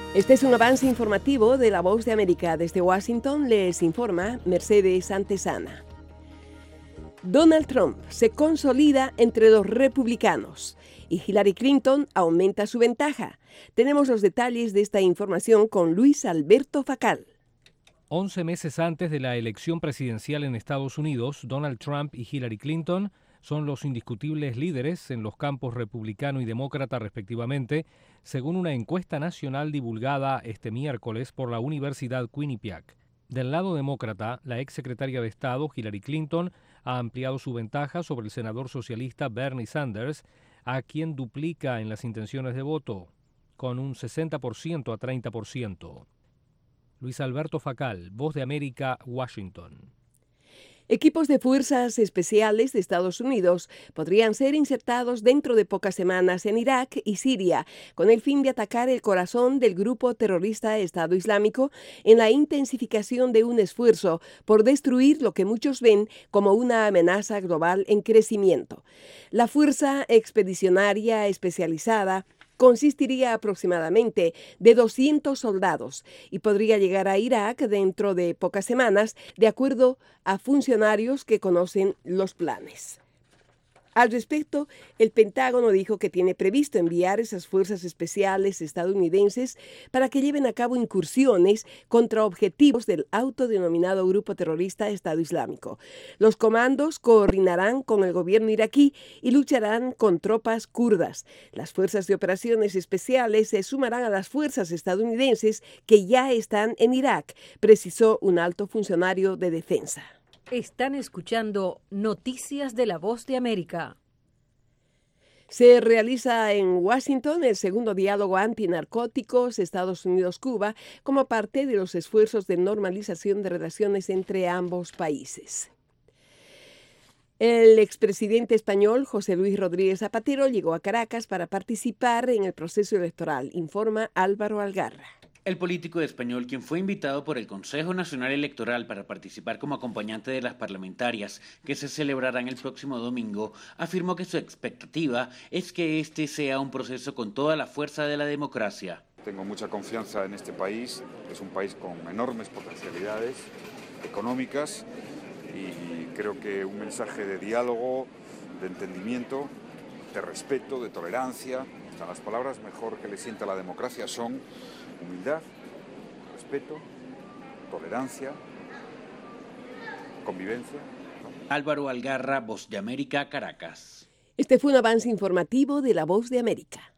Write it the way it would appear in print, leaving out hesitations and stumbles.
Este es un avance informativo de La Voz de América. Desde Washington les informa Mercedes Antesana. Donald Trump se consolida entre los republicanos y Hillary Clinton aumenta su ventaja. Tenemos los detalles de esta información con Luis Alberto Facal. 11 meses antes de la elección presidencial en Estados Unidos, Donald Trump y Hillary Clinton son los indiscutibles líderes en los campos republicano y demócrata respectivamente, según una encuesta nacional divulgada este miércoles por la Universidad Quinnipiac. Del lado demócrata, la exsecretaria de Estado, Hillary Clinton, ha ampliado su ventaja sobre el senador socialista Bernie Sanders, a quien duplica en las intenciones de voto, con un 60% a 30%. Luis Alberto Facal, Voz de América, Washington. Equipos de fuerzas especiales de Estados Unidos podrían ser insertados dentro de pocas semanas en Irak y Siria, con el fin de atacar el corazón del grupo terrorista Estado Islámico en la intensificación de un esfuerzo por destruir lo que muchos ven como una amenaza global en crecimiento. La Fuerza Expedicionaria Especializada consistiría aproximadamente de 200 soldados y podría llegar a Irak dentro de pocas semanas, de acuerdo a funcionarios que conocen los planes. Al respecto, el Pentágono dijo que tiene previsto enviar esas fuerzas especiales estadounidenses para que lleven a cabo incursiones contra objetivos del autodenominado grupo terrorista Estado Islámico. Los comandos coordinarán con el gobierno iraquí y lucharán con tropas kurdas. Las fuerzas de operaciones especiales se sumarán a las fuerzas estadounidenses que ya están en Irak, precisó un alto funcionario de defensa. Están escuchando Noticias de La Voz de América. Se realiza en Washington el segundo diálogo antinarcóticos Estados Unidos-Cuba como parte de los esfuerzos de normalización de relaciones entre ambos países. El expresidente español José Luis Rodríguez Zapatero llegó a Caracas para participar en el proceso electoral, informa Álvaro Algarra. El político español, quien fue invitado por el Consejo Nacional Electoral para participar como acompañante de las parlamentarias que se celebrarán el próximo domingo, afirmó que su expectativa es que este sea un proceso con toda la fuerza de la democracia. Tengo mucha confianza en este país, es un país con enormes potencialidades económicas y creo que un mensaje de diálogo, de entendimiento, de respeto, de tolerancia, las palabras mejor que le sienta a la democracia son humildad, respeto, tolerancia, convivencia. Álvaro Algarra, Voz de América, Caracas. Este fue un avance informativo de La Voz de América.